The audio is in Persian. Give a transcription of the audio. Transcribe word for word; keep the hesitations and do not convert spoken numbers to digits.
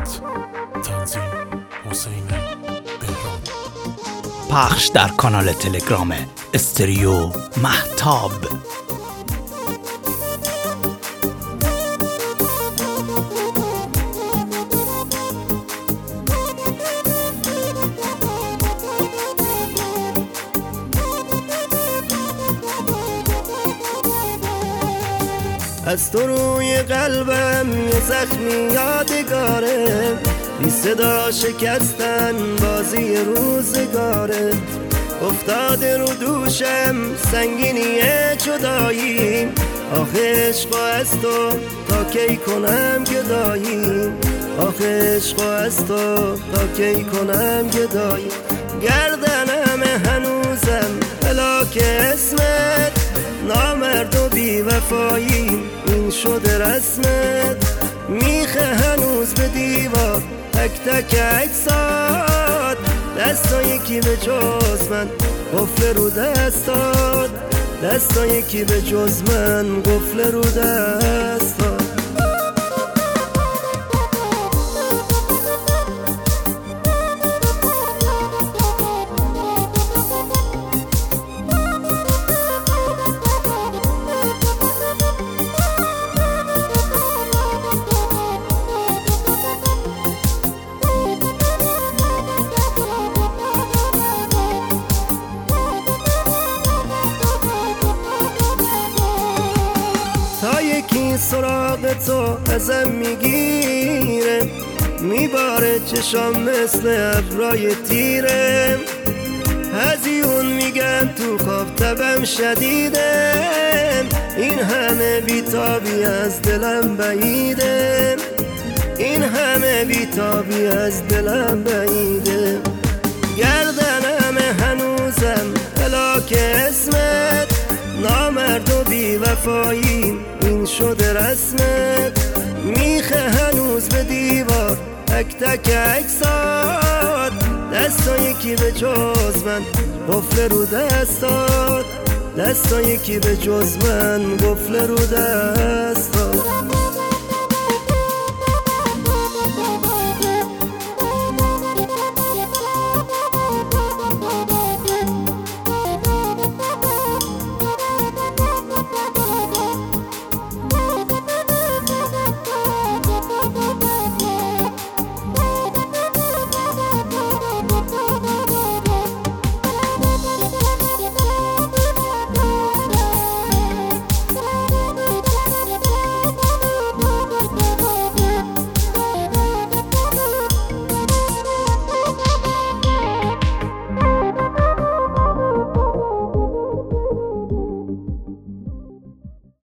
هدایت تنظیم حسین بهرام. پخش در کانال تلگرام استریو مهتاب. از تو روی قلبم یه زخمی یادگاره، بی صدا شکستن بازی روزگاره، افتاده رو دوشم سنگینی جدایی، آخه عشق از تو تا کی کنم گدایی، آخه عشق از تو تا کی کنم گدایی، گردنم هنوزم هلاک اسمت، نامرد و بی وفایی این شده رسمت، میخه هنوز به دیوار تک تک اجساد، دستا یکی به جز من قفل رو دستاد، دستا یکی به جز من قفل رو دستاد. تا یکی سراغ تو ازم میگیره، میباره چشام مثل ابرای تیره، هزیون میگن تو خواب تبم شدیده، این همه بیتابی از دلم بعیده، این همه بیتابی از دلم بعیده، گردنم هنوزم هلاک اسمت، نامرد و بی وفایی این شده رسمت، میخه هنوز به دیوار تک تک اجساد، دستا یکی به جز من قفل رو دستاد، دستا یکی به جز من قفل رو دستاد.